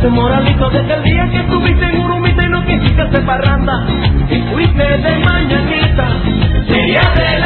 Moralito, desde el día que estuviste en Urumita y no quisiste hacer parranda y fuiste de mañanita, sería de